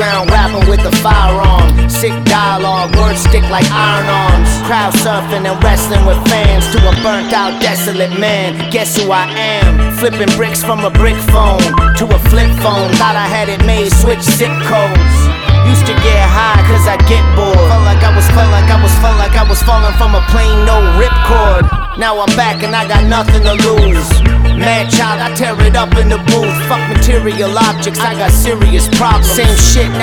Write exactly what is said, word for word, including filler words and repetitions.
around rapping with a firearm. Sick dialogue, words stick like iron arms. Crowd surfing and wrestling with fans. To a burnt out desolate man, guess who I am? Flipping bricks from a brick phone to a flip phone. Thought I had it made, switch zip codes. Used to get high cause I get bored. Felt like I was, felt like I was, felt like I was falling from a plane, no ripcord. Now I'm back and I got nothing to lose. Mad child, I tear it up in the booth. Fuck material objects, I got serious problems. Same shit.